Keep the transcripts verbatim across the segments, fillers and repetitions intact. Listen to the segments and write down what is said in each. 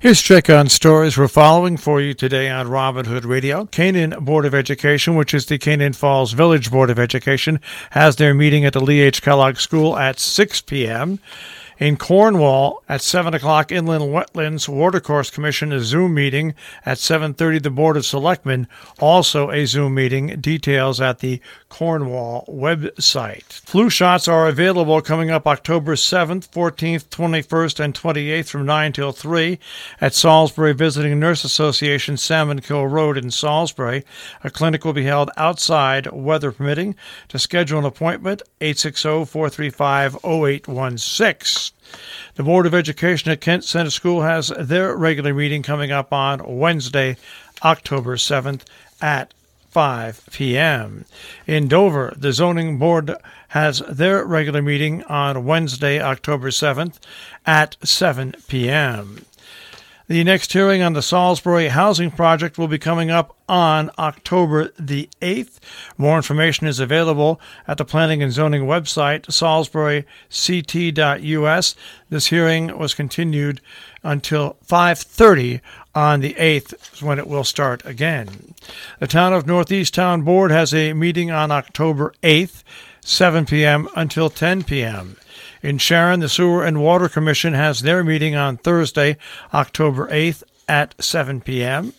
Here's check on stories we're following for you today on Robin Hood Radio. Canaan Board of Education, which is the Canaan Falls Village Board of Education, has their meeting at the Lee H. Kellogg School at six p.m. In Cornwall, at seven o'clock, Inland Wetlands Watercourse Commission, a Zoom meeting. At seven thirty, the Board of Selectmen, also a Zoom meeting. Details at the Cornwall website. Flu shots are available coming up October seventh, fourteenth, twenty-first, and twenty-eighth from nine till three at Salisbury Visiting Nurse Association, Salmon Kill Road in Salisbury. A clinic will be held outside, weather permitting. To schedule an appointment, eight six zero, four three five, zero eight one six. The Board of Education at Kent Center School has their regular meeting coming up on Wednesday, October seventh at five p.m. In Dover, the Zoning Board has their regular meeting on Wednesday, October seventh at seven p.m. The next hearing on the Salisbury Housing Project will be coming up on October the eighth. More information is available at the Planning and Zoning website, salisbury c t dot u s. This hearing was continued until five thirty on the eighth, when it will start again. The Town of Northeast Town Board has a meeting on October eighth, seven p.m. until ten p.m. In Sharon, the Sewer and Water Commission has their meeting on Thursday, October eighth at seven p.m.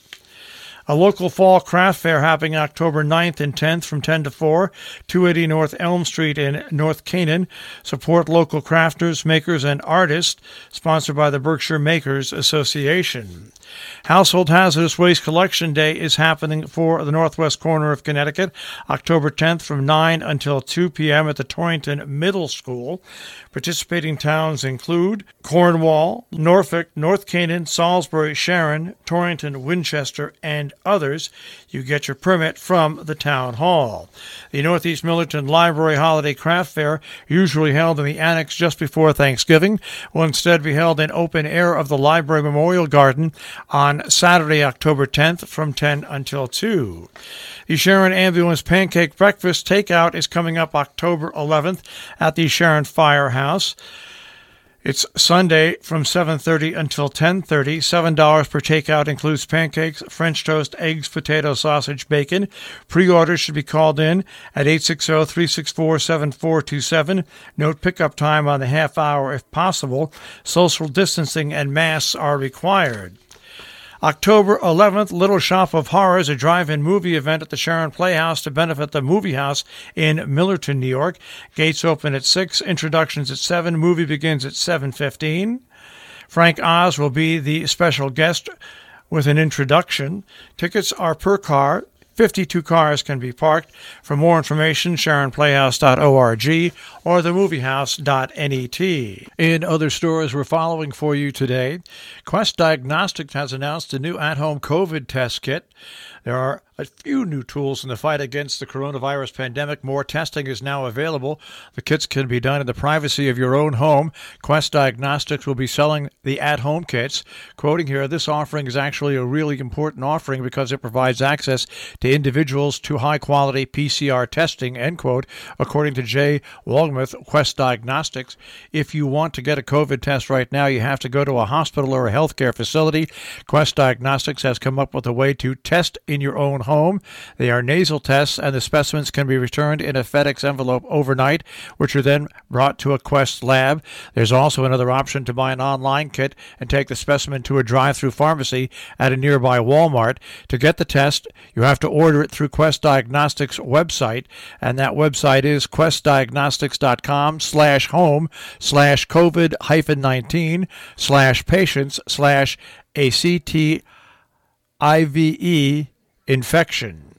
A local fall craft fair happening October ninth and tenth from ten to four, two eighty North Elm Street in North Canaan. Support local crafters, makers, and artists, sponsored by the Berkshire Makers Association. Household Hazardous Waste Collection Day is happening for the northwest corner of Connecticut, October tenth from nine until two p.m. at the Torrington Middle School. Participating towns include Cornwall, Norfolk, North Canaan, Salisbury, Sharon, Torrington, Winchester, and others. You get your permit from the town hall. The Northeast Millerton Library Holiday Craft Fair, usually held in the annex just before Thanksgiving, will instead be held in open air of the Library Memorial Garden on Saturday, October tenth from ten until two. The Sharon Ambulance Pancake Breakfast Takeout is coming up October eleventh at the Sharon Firehouse. It's Sunday from seven thirty until ten thirty. seven dollars per takeout includes pancakes, French toast, eggs, potato, sausage, bacon. Pre-orders should be called in at eight six zero, three six four, seven four two seven. Note pickup time on the half hour if possible. Social distancing and masks are required. October eleventh, Little Shop of Horrors, a drive-in movie event at the Sharon Playhouse to benefit the Movie House in Millerton, New York. Gates open at six, introductions at seven, movie begins at seven fifteen. Frank Oz will be the special guest with an introduction. Tickets are per car. fifty-two cars can be parked. For more information, sharon playhouse dot org or the movie house dot net. In other stories we're following for you today, Quest Diagnostics has announced a new at-home COVID test kit. There are a few new tools in the fight against the coronavirus pandemic. More testing is now available. The kits can be done in the privacy of your own home. Quest Diagnostics will be selling the at-home kits. Quoting here, this offering is actually a really important offering because it provides access to individuals to high-quality P C R testing, end quote, according to Jay Walgmuth, Quest Diagnostics. If you want to get a COVID test right now, you have to go to a hospital or a healthcare facility. Quest Diagnostics has come up with a way to test in your own home. They are nasal tests, and the specimens can be returned in a FedEx envelope overnight, which are then brought to a Quest lab. There's also another option to buy an online kit and take the specimen to a drive-through pharmacy at a nearby Walmart. To get the test, you have to order it through Quest Diagnostics website, and that website is questdiagnostics.com slash home slash COVID hyphen 19 slash patients slash ACT I V E infection.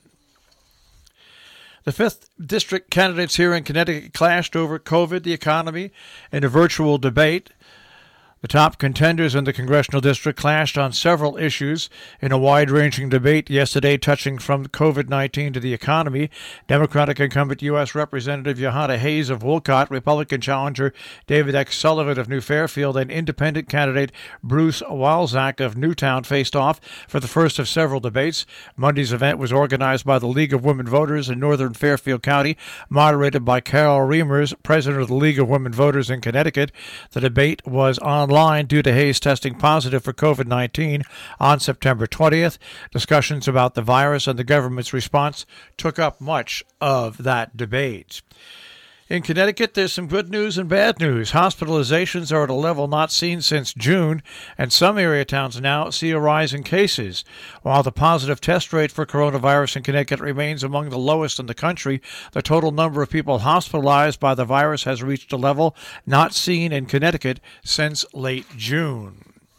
The fifth District candidates here in Connecticut clashed over COVID, the economy, in a virtual debate. The top contenders in the congressional district clashed on several issues in a wide-ranging debate yesterday touching from COVID nineteen to the economy. Democratic incumbent U S Representative Johanna Hayes of Wolcott, Republican challenger David X. Sullivan of New Fairfield, and independent candidate Bruce Walczak of Newtown faced off for the first of several debates. Monday's event was organized by the League of Women Voters in northern Fairfield County, moderated by Carol Reimers, president of the League of Women Voters in Connecticut. The debate was online line due to Hayes testing positive for COVID nineteen on September twentieth. Discussions about the virus and the government's response took up much of that debate. In Connecticut, there's some good news and bad news. Hospitalizations are at a level not seen since June, and some area towns now see a rise in cases. While the positive test rate for coronavirus in Connecticut remains among the lowest in the country, the total number of people hospitalized by the virus has reached a level not seen in Connecticut since late June.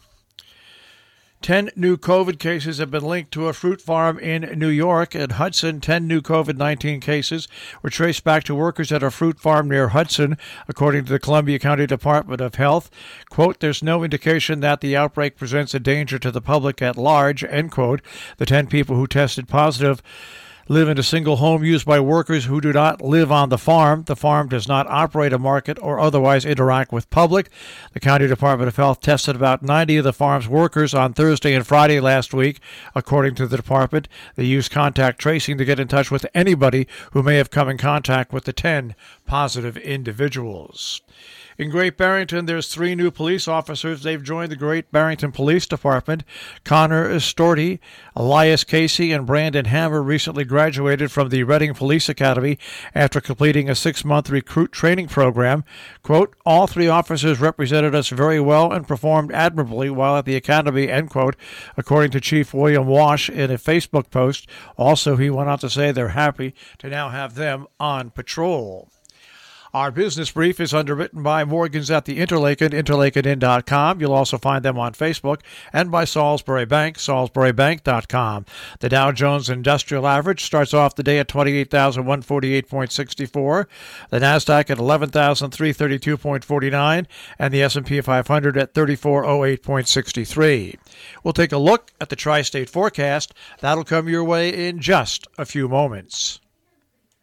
Ten new COVID cases have been linked to a fruit farm in New York. At Hudson, ten new COVID nineteen cases were traced back to workers at a fruit farm near Hudson, according to the Columbia County Department of Health. Quote, there's no indication that the outbreak presents a danger to the public at large, end quote. The ten people who tested positive live in a single home used by workers who do not live on the farm. The farm does not operate a market or otherwise interact with public. The County Department of Health tested about ninety of the farm's workers on Thursday and Friday last week. According to the department, they used contact tracing to get in touch with anybody who may have come in contact with the ten positive individuals. In Great Barrington, there's three new police officers. They've joined the Great Barrington Police Department. Connor Storty, Elias Casey, and Brandon Hammer recently graduated from the Reading Police Academy after completing a six-month recruit training program. Quote, all three officers represented us very well and performed admirably while at the academy, end quote, according to Chief William Wash in a Facebook post. Also, he went on to say they're happy to now have them on patrol. Our business brief is underwritten by Morgans at the Interlaken, interlaken inn dot com. You'll also find them on Facebook, and by Salisbury Bank, salisbury bank dot com. The Dow Jones Industrial Average starts off the day at twenty-eight thousand one hundred forty-eight point six four, the NASDAQ at eleven thousand three hundred thirty-two point four nine, and the S and P five hundred at thirty-four oh eight point six three. We'll take a look at the tri-state forecast. That'll come your way in just a few moments.